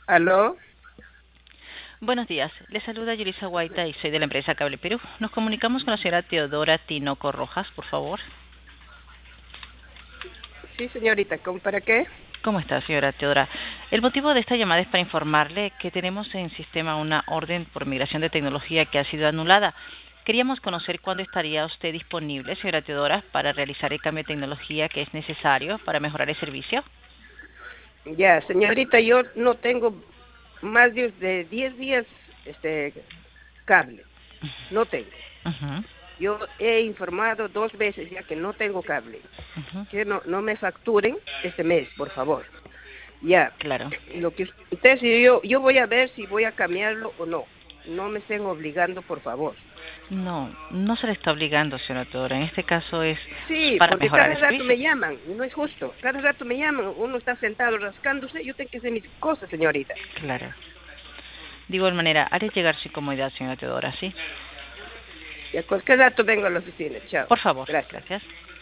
¿Aló? Buenos días, les saluda Yelisa Guaita y soy de la empresa Cable Perú. Nos comunicamos con la señora Teodora Tinoco Rojas, por favor. Sí, señorita, ¿cómo para qué? ¿Cómo está, señora Teodora? El motivo de esta llamada es para informarle que tenemos en sistema una orden por migración de tecnología que ha sido anulada. Queríamos conocer cuándo estaría usted disponible, señora Teodora, para realizar el cambio de tecnología que es necesario para mejorar el servicio. Ya, señorita, yo no tengo más de 10 días cable. No tengo. Ujú, Yo he informado 2 veces ya que no tengo cable. ujú, Que no me facturen este mes, por favor. Ya, claro. lo que usted, si yo voy a ver si voy a cambiarlo o no. No me estén obligando, por favor. No, no se le está obligando, señora Teodora. En este caso es Sí, para porque mejorar cada el rato servicio. me llaman, y no es justo. Cada rato me llaman, uno está sentado rascándose, yo tengo que hacer mis cosas, señorita. Claro. De igual manera, haré llegar su incomodidad, señora Teodora, ¿sí? Y a cualquier rato vengo a la oficina. Chao. Por favor, Gracias. gracias.